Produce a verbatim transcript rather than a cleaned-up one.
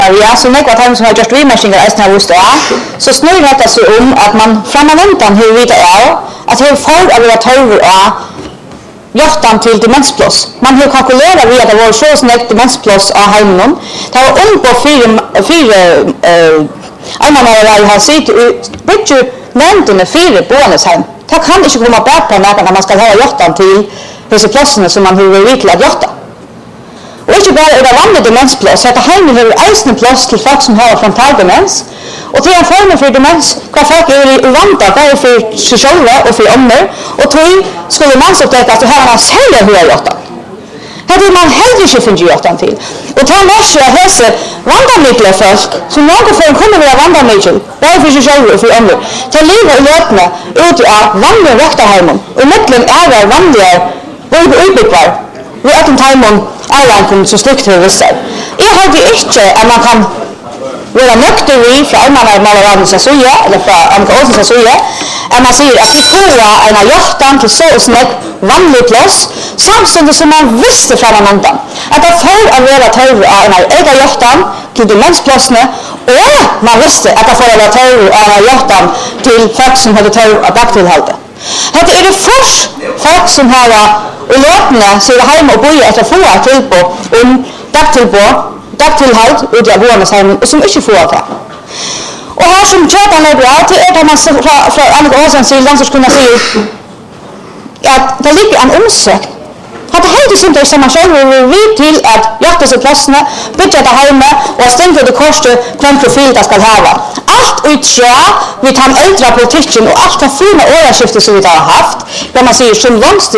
Ja, så nekva tal som har gjort vimerskningar eisen har vust av, så snur detta sig om att man framaväntan hur vita är att hur får av våra törver av hjortan till demensplås. Man har kalkylerat vid att det var så snägt demensplås av heimen. Det var om på fyra, fyra eh, einmannarar har sitt bygger nämnden fyra boendesheim. Det kan inte komma bak på när man ska ha hjortan till dessa plåsarna som man har vitt att hjorta. Och inte bara är det vanlig demensplås, att heimen har eisende plås till folk som har frontaldemens. Och till en form för demens, vad folk är i vanta, både för sig själva och för omner. Och till skulle man så upptäcka att det här är sälja hur jag gjort det. Här vill man hellre inte finna hjortan till. Och ta märker att hese vandamikliga folk, som någon för en kommer vara vandamikliga, både för sig själva och för omner, ta livet och löpna ut av vanliga röktarheimen. Och mittlen är det vanliga utbyggvar. Vi är att heimen är så slikt hur vissa. Jag har det inte att man kan vara nökter i från Almanna-Malaradens sida, eller från Annika Olsens sida, att man säger att vi får en hjortan till så och snäck vanlig plås, samtidigt som man visste från en annan. Att det får att vara törv av en egen hjortan till demensplåsene, och man visste att det får att vara törv av en hjortan till folk som hade törv av dagtillhållet. Det är det först folk som har och löpande sig hemma och bor efter få tillpå om dagtillpå dagtillhåll ut av boendesheimen och som inte får det. Och här som tjötan är bra till är att man från Annika Olsens sida så skulle säga att det ligger en omsökt. Att det helt inte är som man själv vill till att jakta sig plåsarna, bygga det hemma och stänga det korset vilken profil det ska ha. Allt uträ vid den äldre politiken och allt det fina åraskiftet som vi har haft, där man säger som långst